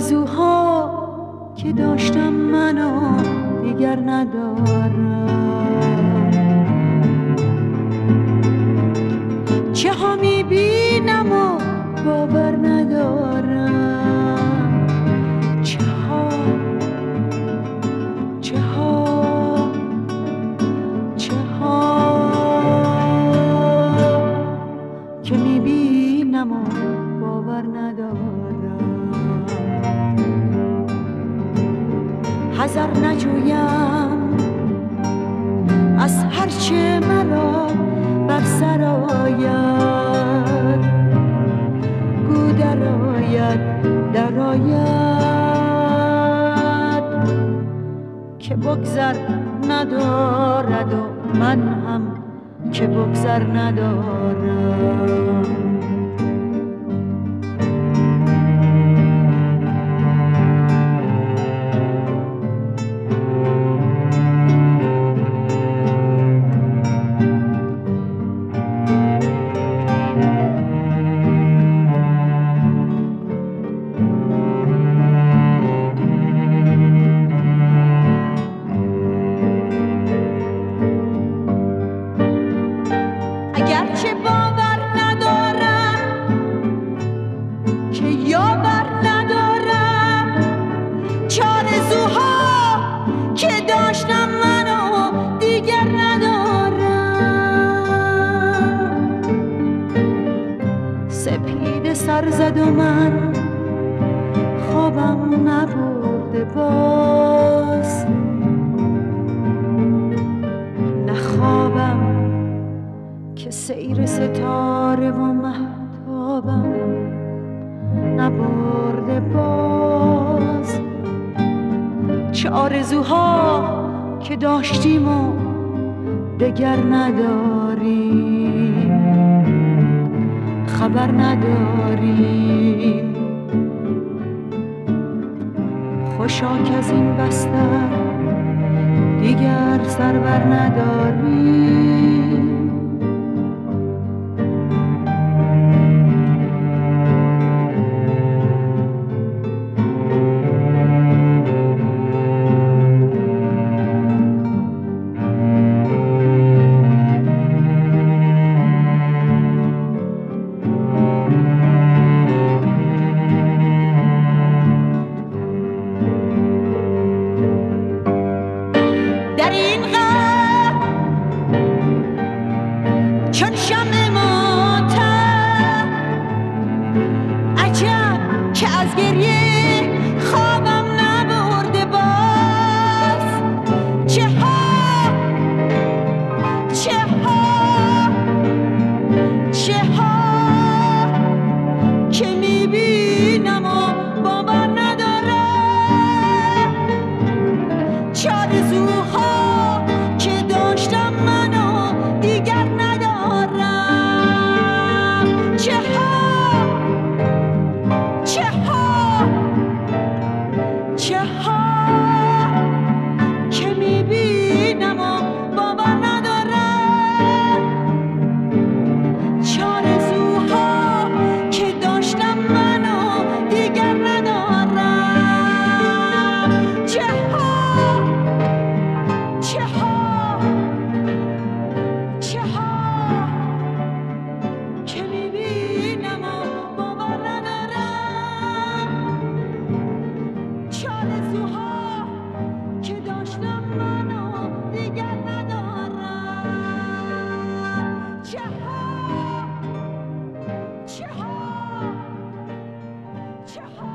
آرزوها که داشتم منو دیگر ندارم. چه ها میبینم و باور ندارم. چه ها که میبینم و باور ندارم. حذر نجویم از هرچه مرا بر سر آید، گو در آید که بگذر ندارد و من هم که بگذر ندارم. اگرچه باور ندارم که یاور ندارم، چارزوها که داشتم منو دیگر ندارم. سپیده سر زد و من خوابم نبرده باز، نخوابم که سیر ستاره و مهتابم نبرده باز. چه آرزوها که داشتیم و دگر نداریم، خبر نداریم. خوشا که از این بستر دیگر سر بر نداریم. در این غم چون شمع ماتم، عجب که از گریه خوابم نبرده باز. چه ها که میبینم و باور ندارم. چارزوها که داشتم منو دیگر ندارم. چه ها که میبینم و باور ندارم. چارزوها که داشتم منو دیگر ندارم. چه ها که میبینم و باور ندارم. چارزوها که داشتم منو دیگر ندارم. چه ها